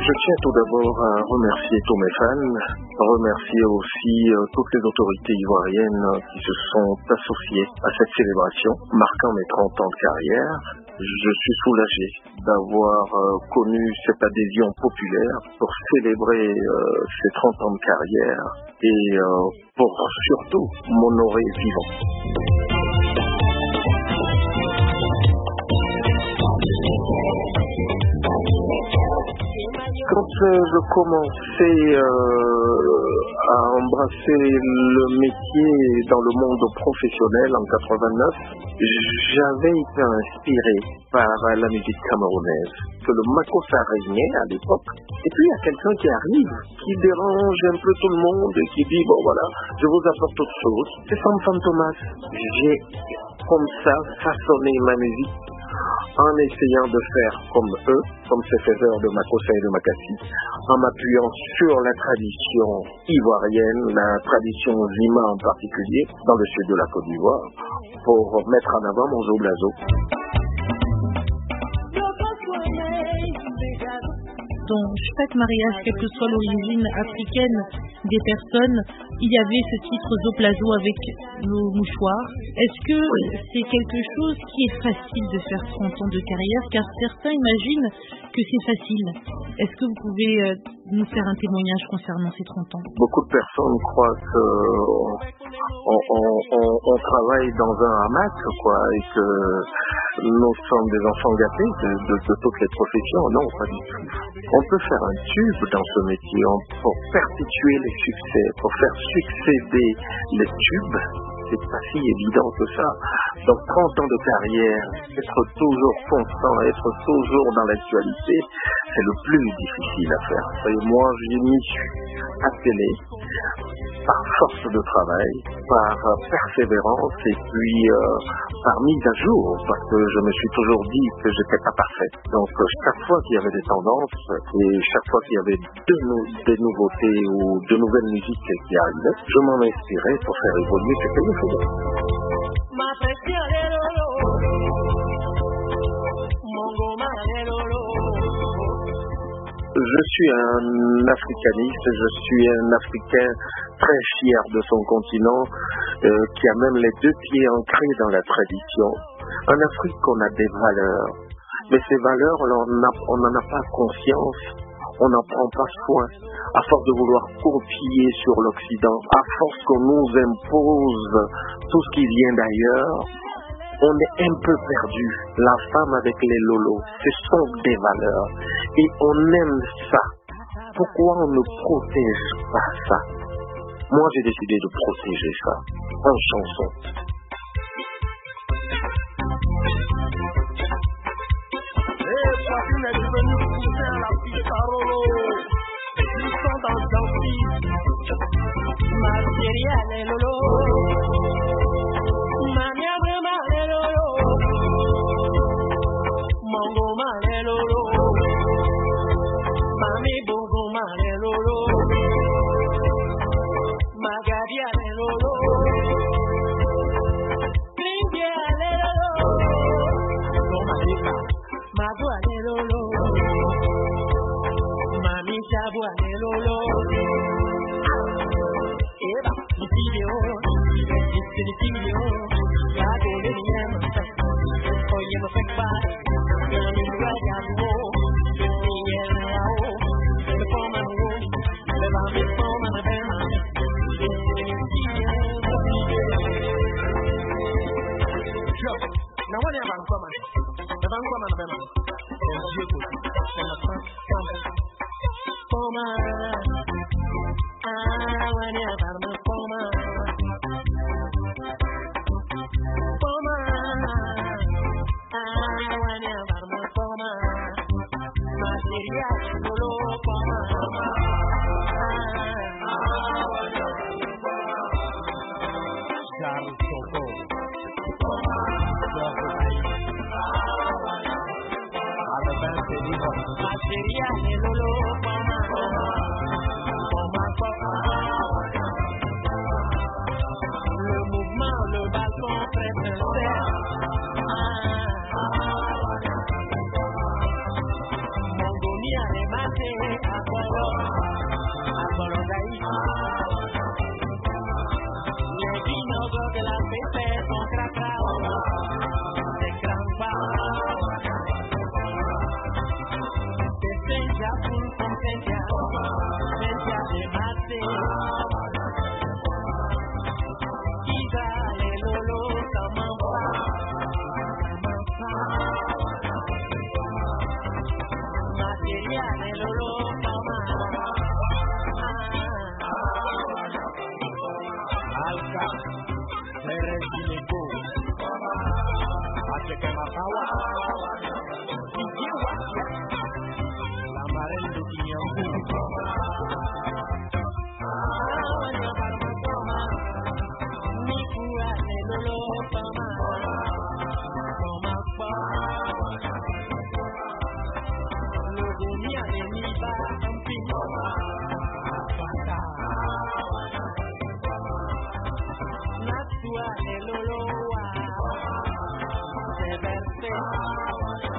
Je tiens tout d'abord à remercier tous mes fans, remercier aussi toutes les autorités ivoiriennes qui se sont associées à cette célébration, marquant mes 30 ans de carrière. Je suis soulagé d'avoir connu cette adhésion populaire pour célébrer ces 30 ans de carrière et pour surtout m'honorer vivant. Quand je commençais à embrasser le métier dans le monde professionnel en 89, j'avais été inspiré par la musique camerounaise, que le Makossa régnait à l'époque. Et puis il y a quelqu'un qui arrive, qui dérange un peu tout le monde et qui dit, bon voilà, je vous apporte autre chose. C'est Sam Fantomas. J'ai comme ça façonné ma musique en essayant de faire comme eux, comme ces faiseurs de Makossa et de Makassi, en m'appuyant sur la tradition ivoirienne, la tradition Zima en particulier, dans le sud de la Côte d'Ivoire, pour mettre en avant mon Zoblazo. Dans chaque mariage, quelle que soit l'origine africaine des personnes, il y avait ce titre Zoplazo avec nos mouchoirs. Est-ce que c'est quelque chose qui est facile de faire 30 ans de carrière? Car certains imaginent que c'est facile. Est-ce que vous pouvez nous faire un témoignage concernant ces 30 ans? Beaucoup de personnes croient qu'on travaille dans un hamac, et que nous sommes des enfants gâtés de toutes les professions. Non, pas du tout. On peut faire un tube dans ce métier pour perpétuer les succès, pour faire succéder les tubes. C'est pas si évident que ça. Donc 30 ans de carrière, être toujours constant, être toujours dans l'actualité, c'est le plus difficile à faire. Et moi, je m'y suis attelé par force de travail, par persévérance et puis par mise à jour, parce que je me suis toujours dit que j'étais pas parfait. Donc chaque fois qu'il y avait des tendances et chaque fois qu'il y avait des nouveautés ou de nouvelles musiques qui arrivaient, je m'en inspirais pour faire évoluer ce que je faisais. Je suis un africaniste, je suis un Africain très fier de son continent, qui a même les deux pieds ancrés dans la tradition. En Afrique, on a des valeurs, mais ces valeurs, on n'en a pas conscience, on n'en prend pas soin, à force de vouloir copier sur l'Occident, à force qu'on nous impose tout ce qui vient d'ailleurs. On est un peu perdu. La femme avec les lolos, ce sont des valeurs. Et on aime ça. Pourquoi on ne protège pas ça? Moi, j'ai décidé de protéger ça en chanson. Alka, Terezineko, Acheke Makawa, Ijewa, Lamarendo Kinyambu, Nikua Nelolo Pama, Pama Pa, Logonia Neniba Ampi, Apata. Natua Neloloa, se verte.